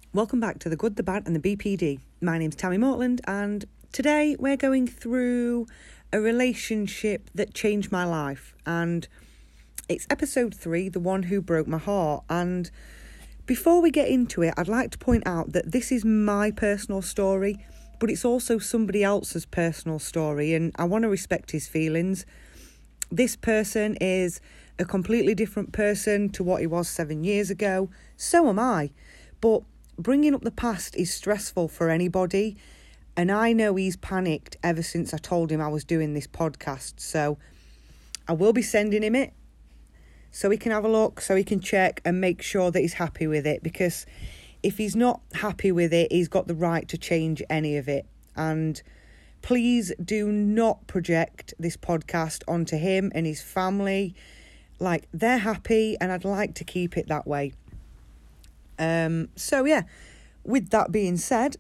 Welcome back to The Good, The Bad and The BPD. My name's Tammy Mortland and today we're going through a relationship that changed my life, and it's episode 3, The One Who Broke My Heart. And before we get into it, I'd like to point out that this is my personal story, but it's also somebody else's personal story, and I want to respect his feelings. This person is a completely different person to what he was 7 years ago. So am I. But bringing up the past is stressful for anybody, and I know he's panicked ever since I told him I was doing this podcast. So I will be sending him it so he can have a look, so he can check and make sure that he's happy with it, because if he's not happy with it, he's got the right to change any of it. And please do not project this podcast onto him and his family. Like, they're happy and I'd like to keep it that way. So yeah, with that being said,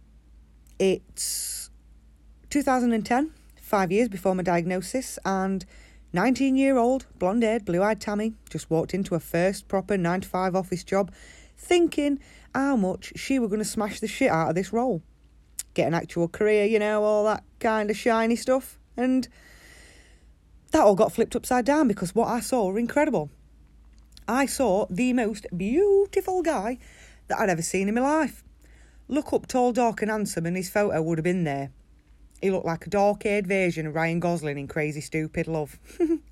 it's 2010, 5 years before my diagnosis, and 19-year-old, blonde-haired, blue-eyed Tammy just walked into her first proper 9-to-5 office job, thinking how much she were going to smash the shit out of this role. Get an actual career, you know, all that kind of shiny stuff. And that all got flipped upside down, because what I saw were incredible. I saw the most beautiful guy that I'd ever seen in my life. Look up tall, dark and handsome, and his photo would have been there. He looked like a dark-haired version of Ryan Gosling in Crazy Stupid Love.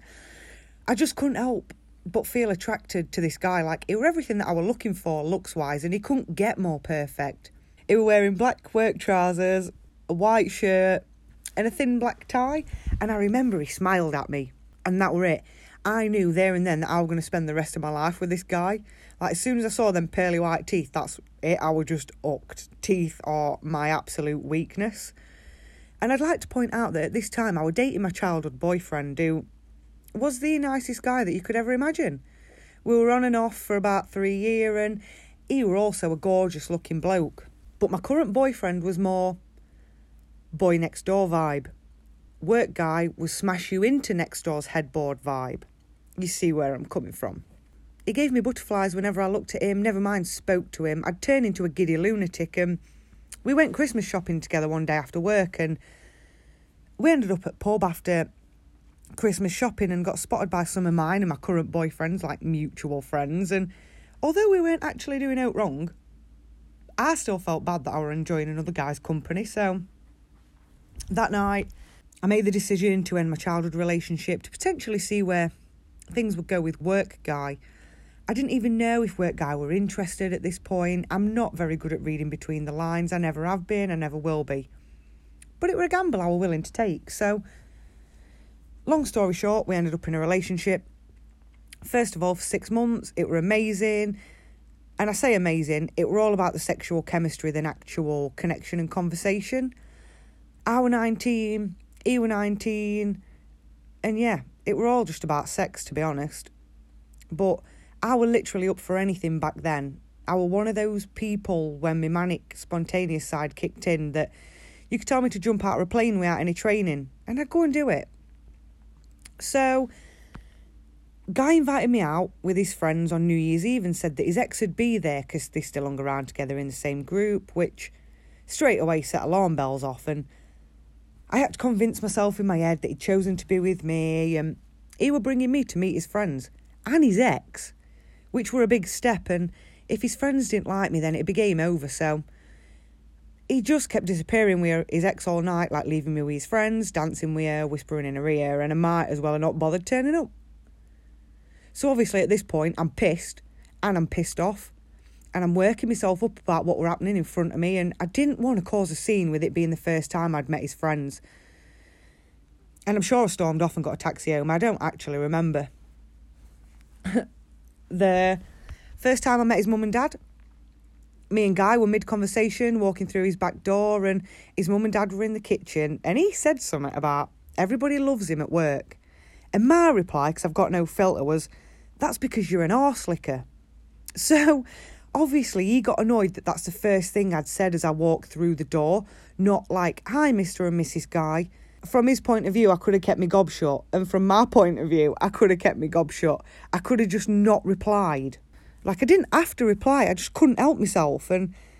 I just couldn't help but feel attracted to this guy. Like, he were everything that I were looking for looks-wise, and he couldn't get more perfect. He were wearing black work trousers, a white shirt and a thin black tie, and I remember he smiled at me, and that were it. I knew there and then that I was going to spend the rest of my life with this guy. Like, as soon as I saw them pearly white teeth, that's it. I was just hooked. Teeth are my absolute weakness. And I'd like to point out that at this time I was dating my childhood boyfriend, who was the nicest guy that you could ever imagine. We were on and off for about 3 years, and he were also a gorgeous looking bloke. But my current boyfriend was more boy next door vibe. Work guy was smash you into next door's headboard vibe. You see where I'm coming from. He gave me butterflies whenever I looked at him, never mind spoke to him. I'd turn into a giddy lunatic, and we went Christmas shopping together one day after work, and we ended up at pub after Christmas shopping and got spotted by some of mine and my current boyfriend's, like, mutual friends. And although we weren't actually doing out wrong, I still felt bad that I were enjoying another guy's company. So that night, I made the decision to end my childhood relationship to potentially see where things would go with work guy. I didn't even know if work guy were interested at this point. I'm not very good at reading between the lines. I never have been, I never will be. But it were a gamble I were willing to take. So, long story short, we ended up in a relationship. First of all, for 6 months, it were amazing. And I say amazing, it were all about the sexual chemistry than actual connection and conversation. I were 19, he were 19, and yeah, it were all just about sex, to be honest. But I were literally up for anything back then. I were one of those people, when my manic, spontaneous side kicked in, that you could tell me to jump out of a plane without any training, and I'd go and do it. So, guy invited me out with his friends on New Year's Eve and said that his ex would be there because they still hung around together in the same group, which straight away set alarm bells off. And I had to convince myself in my head that he'd chosen to be with me, and he were bringing me to meet his friends and his ex, which were a big step. And if his friends didn't like me, then it'd be game over. So he just kept disappearing with his ex all night, like leaving me with his friends, dancing with her, whispering in her ear, and I might as well have not bothered turning up. So obviously at this point, I'm pissed, and I'm pissed off, and I'm working myself up about what were happening in front of me, and I didn't want to cause a scene with it being the first time I'd met his friends. And I'm sure I stormed off and got a taxi home. I don't actually remember. The first time I met his mum and dad, me and Guy were mid-conversation, walking through his back door, and his mum and dad were in the kitchen, and he said something about everybody loves him at work. And my reply, because I've got no filter, was, that's because you're an arse licker. So, obviously, he got annoyed that that's the first thing I'd said as I walked through the door, not like, hi, Mr. and Mrs. Guy. From his point of view, I could have kept my gob shut, and from my point of view, I could have kept my gob shut. I could have just not replied. Like, I didn't have to reply, I just couldn't help myself, and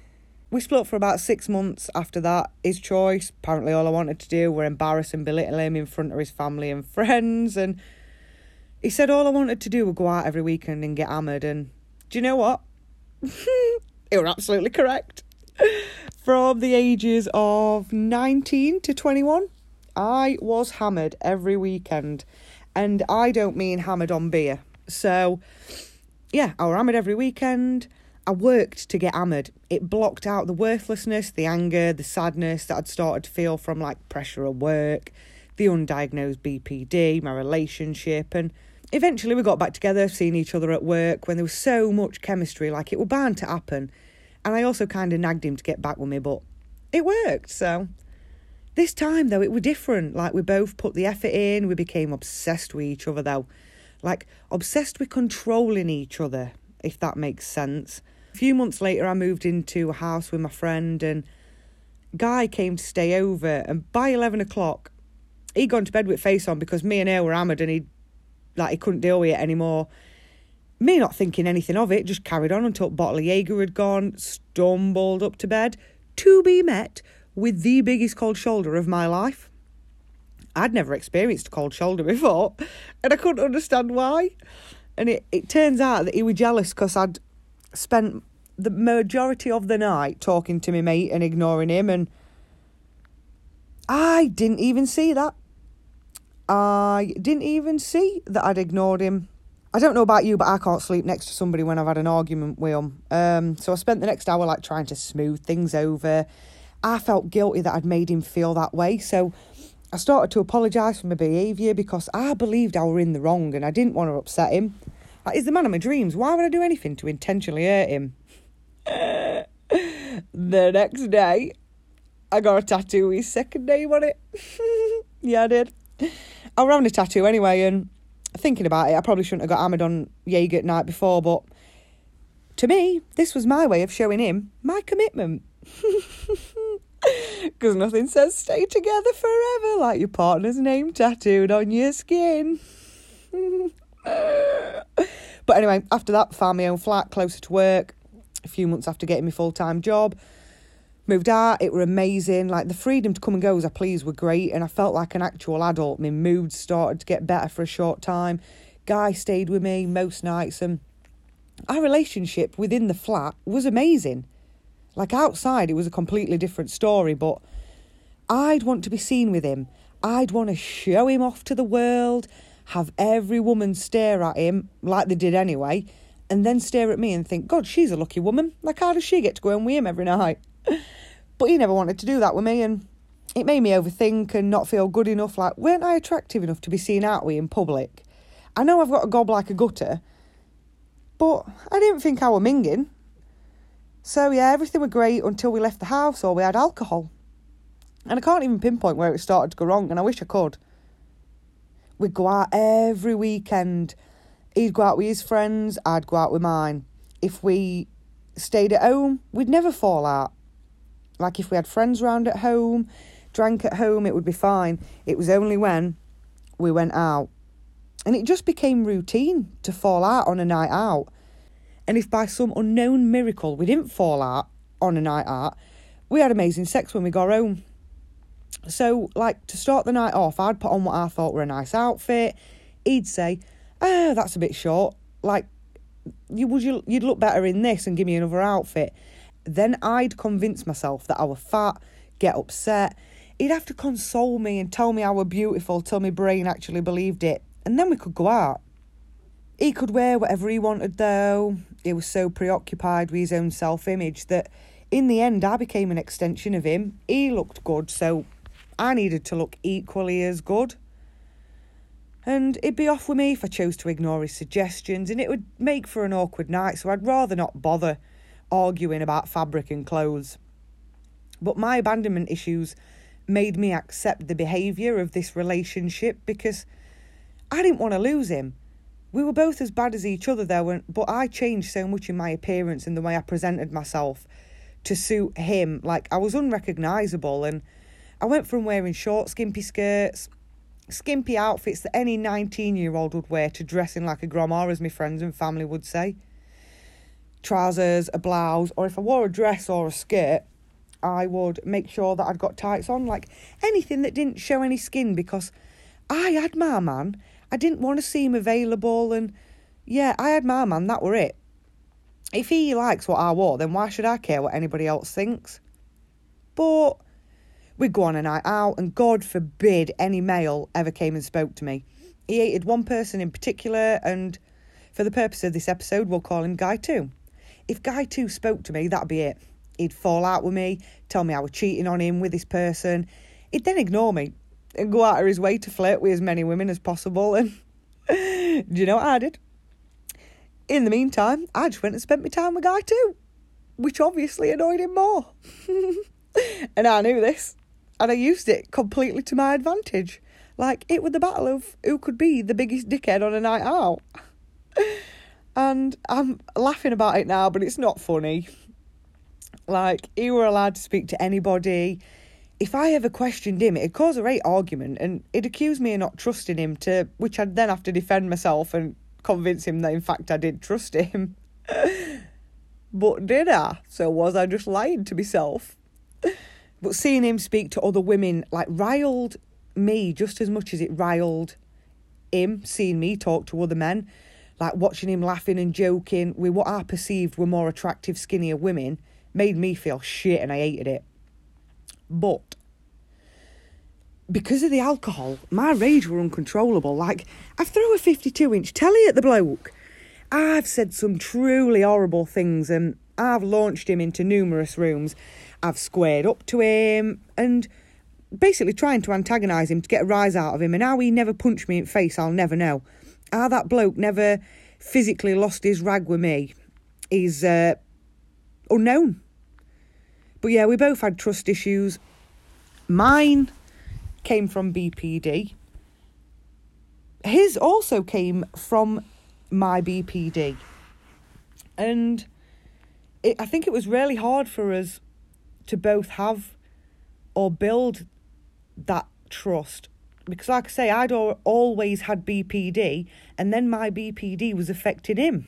We split up for about 6 months after that. His choice, apparently all I wanted to do were embarrass and belittle him in front of his family and friends. And he said all I wanted to do was go out every weekend and get hammered. And do you know what? It was absolutely correct. From the ages of 19 to 21, I was hammered every weekend. And I don't mean hammered on beer. So, yeah, I was hammered every weekend. I worked to get hammered. It blocked out the worthlessness, the anger, the sadness that I'd started to feel from like pressure at work, the undiagnosed BPD, my relationship. And eventually we got back together, seeing each other at work when there was so much chemistry, like it was bound to happen. And I also kind of nagged him to get back with me, but it worked. So this time, though, it was different. Like, we both put the effort in. We became obsessed with each other, though. Like, obsessed with controlling each other, if that makes sense. A few months later, I moved into a house with my friend, and Guy came to stay over. And by 11 o'clock, he'd gone to bed with face on because me and her were hammered, and he couldn't deal with it anymore. Me not thinking anything of it, just carried on until a bottle of Jaeger had gone, stumbled up to bed, to be met with the biggest cold shoulder of my life. I'd never experienced a cold shoulder before, and I couldn't understand why. And it turns out that he was jealous because I'd spent the majority of the night talking to my mate and ignoring him, and I didn't even see that. I didn't even see that I'd ignored him. I don't know about you, but I can't sleep next to somebody when I've had an argument with them. So I spent the next hour trying to smooth things over. I felt guilty that I'd made him feel that way. So I started to apologise for my behaviour because I believed I were in the wrong and I didn't want to upset him. He's the man of my dreams. Why would I do anything to intentionally hurt him? The next day, I got a tattoo with his second name on it. Yeah, I did. I was having a tattoo anyway, and thinking about it, I probably shouldn't have got hammered on Jaeger night before, but to me, this was my way of showing him my commitment. Because nothing says stay together forever like your partner's name tattooed on your skin. But anyway, after that, found my own flat closer to work. A few months after getting my full-time job, moved out. It were amazing. Like, the freedom to come and go as I pleased were great, and I felt like an actual adult. My mood started to get better for a short time. Guy stayed with me most nights, and our relationship within the flat was amazing. Like, outside, it was a completely different story, but I'd want to be seen with him. I'd want to show him off to the world, have every woman stare at him, like they did anyway, and then stare at me and think, God, she's a lucky woman. Like, how does she get to go home with him every night? But he never wanted to do that with me, and it made me overthink and not feel good enough. Like, weren't I attractive enough to be seen out with in public? I know I've got a gob like a gutter, but I didn't think I were minging. So, yeah, everything was great until we left the house or we had alcohol. And I can't even pinpoint where it started to go wrong, and I wish I could. We'd go out every weekend. He'd go out with his friends, I'd go out with mine. If we stayed at home, we'd never fall out. Like, if we had friends round at home, drank at home, it would be fine. It was only when we went out. And it just became routine to fall out on a night out. And if by some unknown miracle we didn't fall out on a night out, we had amazing sex when we got home. So, like, to start the night off, I'd put on what I thought were a nice outfit. He'd say, oh, that's a bit short. Like, you'd look better in this and give me another outfit. Then I'd convince myself that I were fat, get upset. He'd have to console me and tell me I were beautiful till my brain actually believed it. And then we could go out. He could wear whatever he wanted, though. He was so preoccupied with his own self-image that in the end I became an extension of him. He looked good, so I needed to look equally as good. And he'd be off with me if I chose to ignore his suggestions, and it would make for an awkward night, so I'd rather not bother arguing about fabric and clothes. But my abandonment issues made me accept the behaviour of this relationship because I didn't want to lose him. We were both as bad as each other though, but I changed so much in my appearance and the way I presented myself to suit him. Like, I was unrecognisable, and I went from wearing short, skimpy skirts, skimpy outfits that any 19-year-old would wear, to dressing like a grandma, as my friends and family would say. trousers, a blouse, or if I wore a dress or a skirt, I would make sure that I'd got tights on, like anything that didn't show any skin, because I had my man. I didn't want to seem available, and yeah, I had my man, that were it. If he likes what I wore, then why should I care what anybody else thinks? But we'd go on a night out, and God forbid any male ever came and spoke to me. He hated one person in particular, and for the purpose of this episode, we'll call him Guy 2. If Guy 2 spoke to me, that'd be it. He'd fall out with me, tell me I was cheating on him with this person. He'd then ignore me and go out of his way to flirt with as many women as possible. And do you know what I did? In the meantime, I just went and spent my time with Guy 2, which obviously annoyed him more. And I knew this, and I used it completely to my advantage. Like, it was the battle of who could be the biggest dickhead on a night out. And I'm laughing about it now, but it's not funny. Like, he were allowed to speak to anybody. If I ever questioned him, it'd cause a great argument, and he'd accuse me of not trusting him, to which I'd then have to defend myself and convince him that, in fact, I did trust him. But did I? So was I just lying to myself? But seeing him speak to other women, like, riled me just as much as it riled him, seeing me talk to other men. Like, watching him laughing and joking with what I perceived were more attractive, skinnier women made me feel shit, and I hated it. But because of the alcohol, my rage were uncontrollable. Like, I've thrown a 52-inch telly at the bloke. I've said some truly horrible things, and I've launched him into numerous rooms. I've squared up to him and basically trying to antagonise him to get a rise out of him. And how he never punched me in the face, I'll never know. How that bloke never physically lost his rag with me is unknown. But yeah, we both had trust issues. Mine came from BPD. His also came from my BPD. And I think it was really hard for us to both have or build that trust. Because like I say, I'd always had BPD, and then my BPD was affecting him.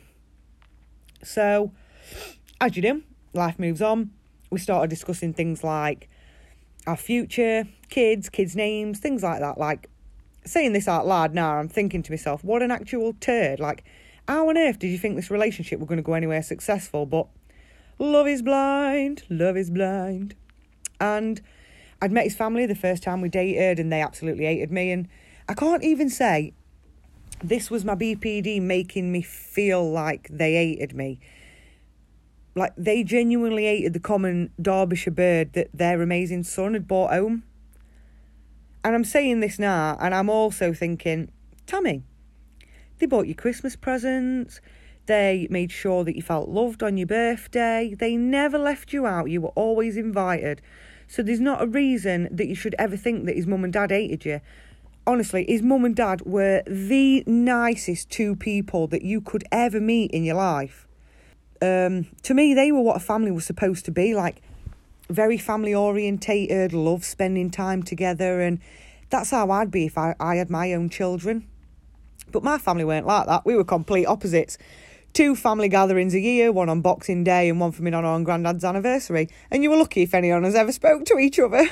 So, as you do, life moves on. We started discussing things like our future, kids names, things like that. Like, saying this out loud now, I'm thinking to myself, what an actual turd. Like, how on earth did you think this relationship was going to go anywhere successful? But love is blind, love is blind. And I'd met his family the first time we dated, and they absolutely hated me. And I can't even say this was my BPD making me feel like they hated me. Like, they genuinely hated the common Derbyshire bird that their amazing son had brought home. And I'm saying this now, and I'm also thinking, Tammy, they bought you Christmas presents. They made sure that you felt loved on your birthday. They never left you out. You were always invited. So there's not a reason that you should ever think that his mum and dad hated you. Honestly, his mum and dad were the nicest two people that you could ever meet in your life. To me, they were what a family was supposed to be. Like, very family orientated, love spending time together. And that's how I'd be if I had my own children. But my family weren't like that. We were complete opposites. 2 family gatherings a year, one on Boxing Day and one for me on Grandad's anniversary. And you were lucky if any of us ever spoke to each other.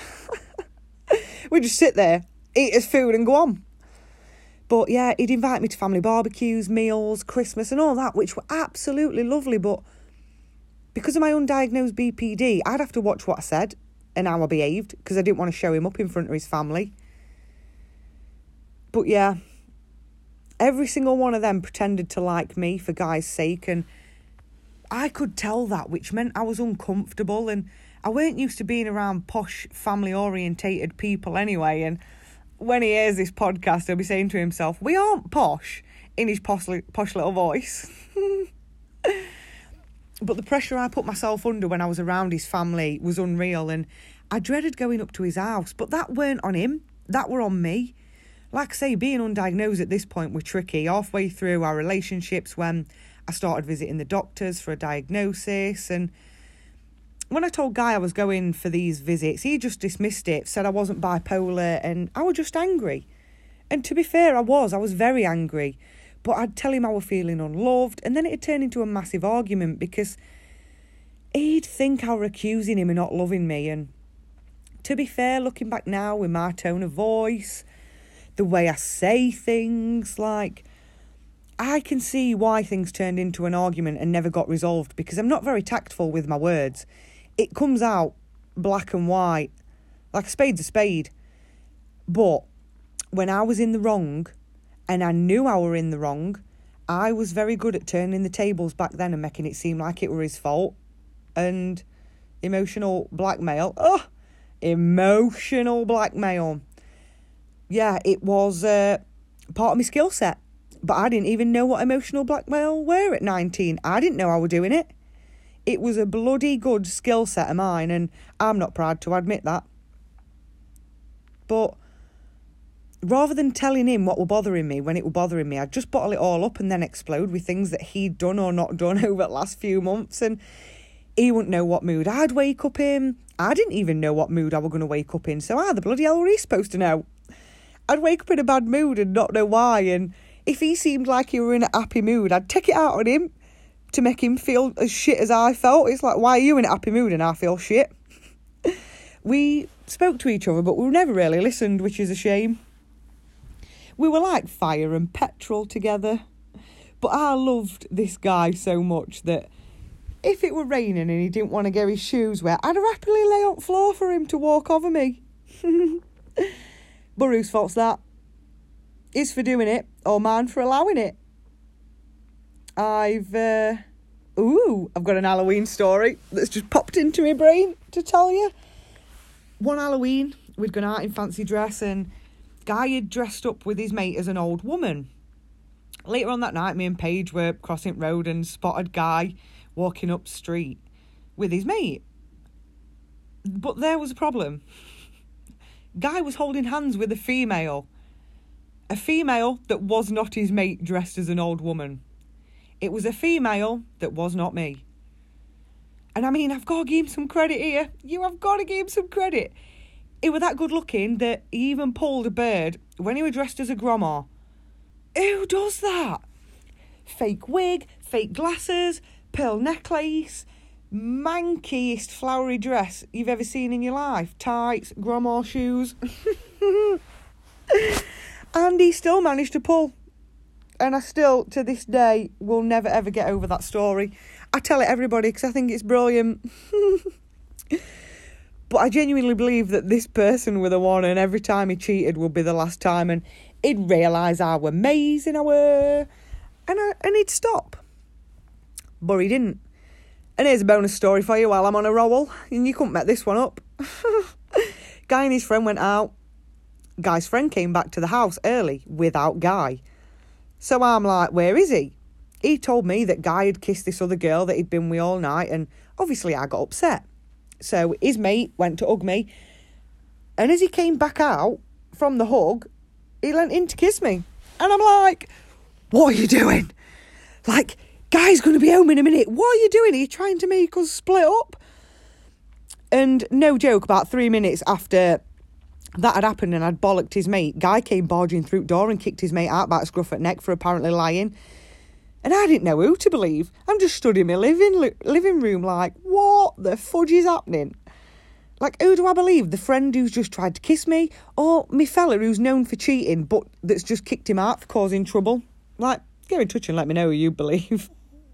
We'd just sit there, eat his food and go on. But yeah, he'd invite me to family barbecues, meals, Christmas and all that, which were absolutely lovely. But because of my undiagnosed BPD, I'd have to watch what I said and how I behaved, because I didn't want to show him up in front of his family. But yeah, every single one of them pretended to like me for Guy's sake, and I could tell that, which meant I was uncomfortable, and I weren't used to being around posh, family-orientated people anyway. And when he hears this podcast, he'll be saying to himself, we aren't posh, in his posh little voice. But the pressure I put myself under when I was around his family was unreal, and I dreaded going up to his house. But that weren't on him, that were on me. Like I say, being undiagnosed at this point were tricky. Halfway through our relationships, when I started visiting the doctors for a diagnosis, and when I told Guy I was going for these visits, he just dismissed it, said I wasn't bipolar, and I was just angry. And to be fair, I was very angry. But I'd tell him I was feeling unloved, and then it'd turn into a massive argument because he'd think I were accusing him of not loving me. And to be fair, looking back now with my tone of voice, the way I say things, like, I can see why things turned into an argument and never got resolved, because I'm not very tactful with my words. It comes out black and white, like a spade's a spade. But when I was in the wrong, and I knew I were in the wrong, I was very good at turning the tables back then and making it seem like it were his fault. And emotional blackmail. Emotional blackmail. Yeah, it was part of my skill set. But I didn't even know what emotional blackmail were at 19. I didn't know I was doing it. It was a bloody good skill set of mine, and I'm not proud to admit that. But rather than telling him what were bothering me when it were bothering me, I'd just bottle it all up and then explode with things that he'd done or not done over the last few months. And he wouldn't know what mood I'd wake up in. I didn't even know what mood I were going to wake up in. So how the bloody hell were he supposed to know? I'd wake up in a bad mood and not know why. And if he seemed like he were in a happy mood, I'd take it out on him to make him feel as shit as I felt. It's like, why are you in a happy mood and I feel shit? We spoke to each other, but we never really listened, which is a shame. We were like fire and petrol together. But I loved this guy so much that if it were raining and he didn't want to get his shoes wet, I'd happily lay on the floor for him to walk over me. But whose fault's that? His for doing it, or mine for allowing it? I've got an Halloween story that's just popped into my brain to tell you. One Halloween, we'd gone out in fancy dress and Guy had dressed up with his mate as an old woman. Later on that night, me and Paige were crossing road and spotted Guy walking up street with his mate. But there was a problem. Guy was holding hands with a female that was not his mate dressed as an old woman. It was a female that was not me. And I mean, I've got to give him some credit here. You have got to give him some credit. He was that good looking that he even pulled a bird when he was dressed as a grandma. Who does that? Fake wig, fake glasses, pearl necklace, mankiest flowery dress you've ever seen in your life. Tights, grandma shoes. And he still managed to pull. And I still, to this day, will never ever get over that story. I tell it everybody because I think it's brilliant. But I genuinely believe that this person were the one, and every time he cheated would be the last time, and he'd realise how amazing I were, and he'd stop. But he didn't. And here's a bonus story for you while I'm on a roll, and you couldn't make this one up. Guy and his friend went out. Guy's friend came back to the house early without Guy. So I'm like, where is he? He told me that Guy had kissed this other girl that he'd been with all night, and obviously I got upset. So his mate went to hug me, and as he came back out from the hug, he leant in to kiss me. And I'm like, what are you doing? Like, Guy's going to be home in a minute. What are you doing? Are you trying to make us split up? And no joke, about 3 minutes after that had happened and I'd bollocked his mate, Guy came barging through the door and kicked his mate out by the scruff at neck for apparently lying. And I didn't know who to believe. I'm just stood in my living room like, what the fudge is happening? Like, who do I believe? The friend who's just tried to kiss me? Or me fella who's known for cheating but that's just kicked him out for causing trouble? Like, get in touch and let me know who you believe.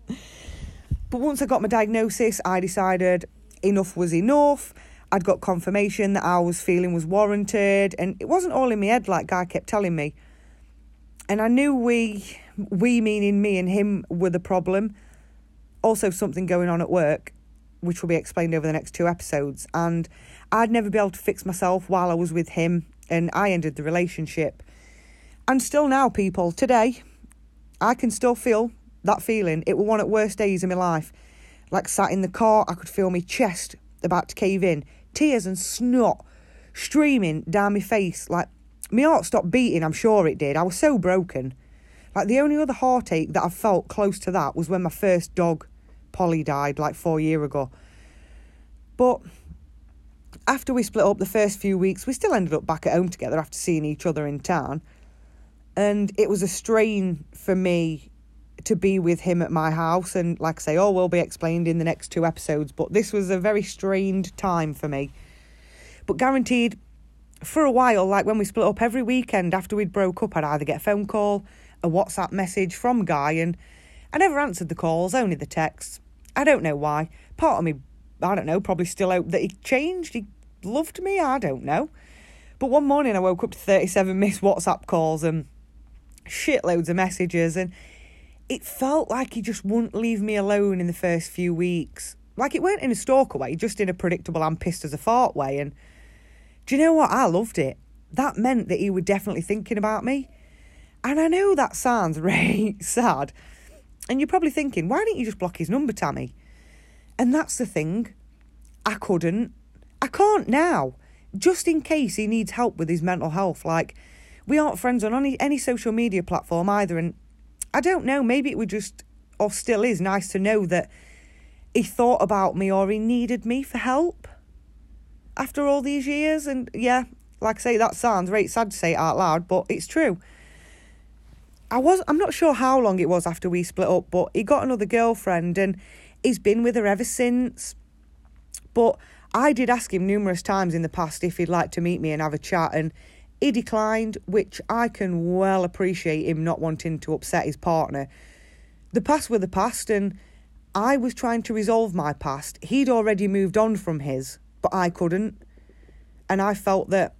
But once I got my diagnosis, I decided enough was enough. I'd got confirmation that I was feeling was warranted. And it wasn't all in my head like Guy kept telling me. And I knew we meaning me and him, were the problem. Also something going on at work, which will be explained over the next 2 episodes. And I'd never be able to fix myself while I was with him, and I ended the relationship. And still now, people, today, I can still feel that feeling. It was one of the worst days of my life. Like, sat in the car, I could feel my chest about to cave in. Tears and snot streaming down my face. Like, my heart stopped beating, I'm sure it did. I was so broken. Like, the only other heartache that I felt close to that was when my first dog, Polly, died, like 4 years ago. But after we split up the first few weeks, we still ended up back at home together after seeing each other in town. And it was a strain for me to be with him at my house. And like I say, all will be explained in the next 2 episodes. But this was a very strained time for me. But guaranteed, for a while, like when we split up, every weekend after we'd broke up, I'd either get a phone call, a WhatsApp message from Guy, and I never answered the calls, only the texts. I don't know why. Part of me, I don't know, probably still hoped that he changed. He loved me, I don't know. But one morning I woke up to 37 missed WhatsApp calls and shitloads of messages, and it felt like he just wouldn't leave me alone in the first few weeks. Like, it weren't in a stalker way, just in a predictable I'm pissed as a fart way. And do you know what? I loved it. That meant that he was definitely thinking about me. And I know that sounds really sad. And you're probably thinking, why didn't you just block his number, Tammy? And that's the thing. I couldn't. I can't now. Just in case he needs help with his mental health. Like, we aren't friends on any social media platform either. And I don't know, maybe it would just, or still is, nice to know that he thought about me or he needed me for help after all these years. And yeah, like I say, that sounds very sad to say it out loud, but it's true. I'm not sure how long it was after we split up, but he got another girlfriend and he's been with her ever since. But I did ask him numerous times in the past if he'd like to meet me and have a chat, and he declined, which I can well appreciate him not wanting to upset his partner. The past were the past, and I was trying to resolve my past. He'd already moved on from his, but I couldn't. And I felt that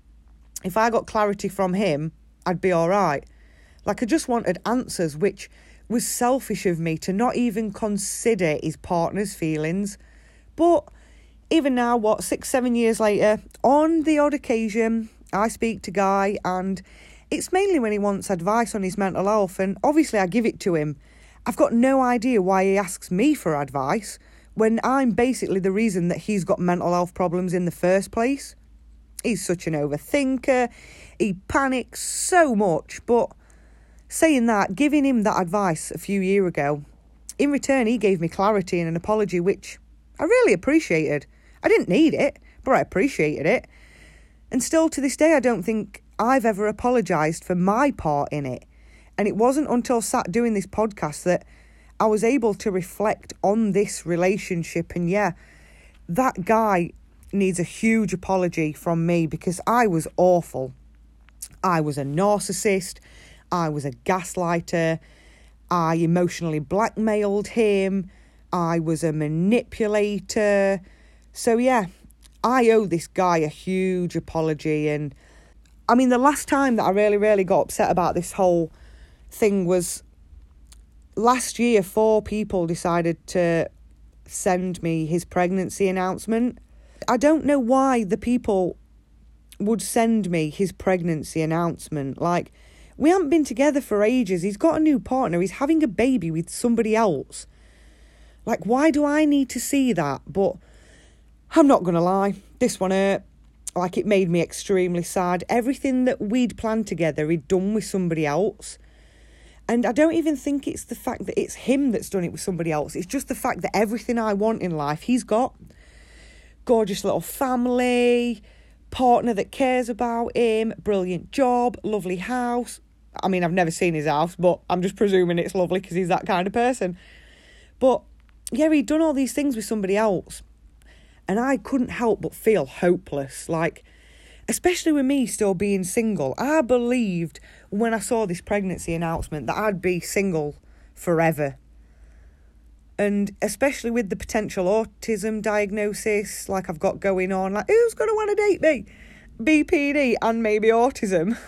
if I got clarity from him, I'd be all right. Like, I just wanted answers, which was selfish of me to not even consider his partner's feelings. But even now, 6-7 years later, on the odd occasion, I speak to Guy, and it's mainly when he wants advice on his mental health, and obviously I give it to him. I've got no idea why he asks me for advice when I'm basically the reason that he's got mental health problems in the first place. He's such an overthinker. He panics so much, but saying that, giving him that advice a few years ago, in return he gave me clarity and an apology, which I really appreciated. I didn't need it, but I appreciated it. And still to this day, I don't think I've ever apologised for my part in it. And it wasn't until sat doing this podcast that I was able to reflect on this relationship. And yeah, that guy needs a huge apology from me, because I was awful. I was a narcissist. I was a gaslighter. I emotionally blackmailed him. I was a manipulator. So yeah, I owe this guy a huge apology. And I mean, the last time that I really got upset about this whole thing was last year. 4 people decided to send me his pregnancy announcement. I don't know why the people would send me his pregnancy announcement. Like, we haven't been together for ages. He's got a new partner. He's having a baby with somebody else. Like, why do I need to see that? But I'm not going to lie, this one hurt. Like, it made me extremely sad. Everything that we'd planned together, he'd done with somebody else. And I don't even think it's the fact that it's him that's done it with somebody else. It's just the fact that everything I want in life, he's got. Gorgeous little family, partner that cares about him, brilliant job, lovely house. I mean, I've never seen his house, but I'm just presuming it's lovely because he's that kind of person. But yeah, he'd done all these things with somebody else. And I couldn't help but feel hopeless. Like, especially with me still being single. I believed when I saw this pregnancy announcement that I'd be single forever. And especially with the potential autism diagnosis like I've got going on. Like, who's going to want to date me? BPD and maybe autism.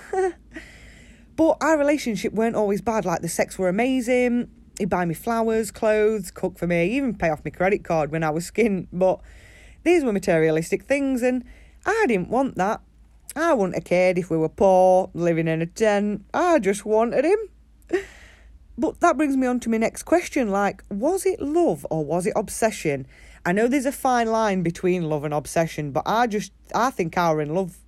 But our relationship weren't always bad. Like, the sex were amazing. He'd buy me flowers, clothes, cook for me, even pay off my credit card when I was skint. But these were materialistic things, and I didn't want that. I wouldn't have cared if we were poor, living in a tent. I just wanted him. But that brings me on to my next question. Like, was it love or was it obsession? I know there's a fine line between love and obsession, but I think I were in love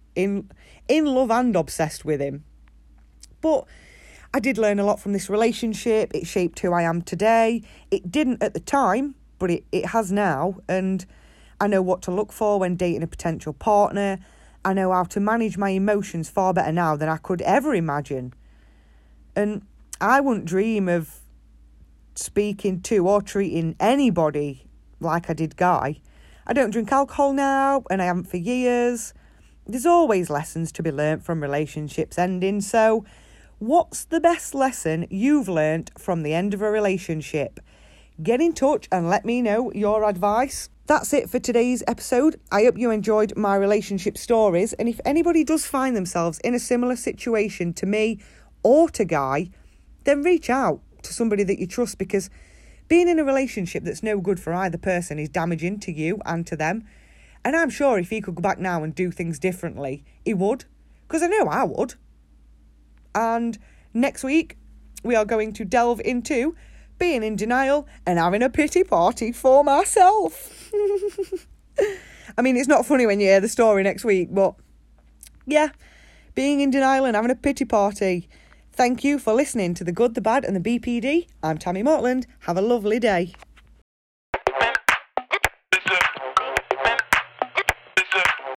and obsessed with him. But I did learn a lot from this relationship. It shaped who I am today. It didn't at the time, but it has now. And I know what to look for when dating a potential partner. I know how to manage my emotions far better now than I could ever imagine. And I wouldn't dream of speaking to or treating anybody like I did Guy. I don't drink alcohol now, and I haven't for years. There's always lessons to be learnt from relationships ending, so what's the best lesson you've learnt from the end of a relationship? Get in touch and let me know your advice. That's it for today's episode. I hope you enjoyed my relationship stories, and if anybody does find themselves in a similar situation to me or to Guy, then reach out to somebody that you trust, because being in a relationship that's no good for either person is damaging to you and to them. And I'm sure if he could go back now and do things differently, he would, because I know I would. And next week, we are going to delve into being in denial and having a pity party for myself. I mean, it's not funny when you hear the story next week, but yeah, being in denial and having a pity party. Thank you for listening to The Good, The Bad and The BPD. I'm Tammy Mortland. Have a lovely day.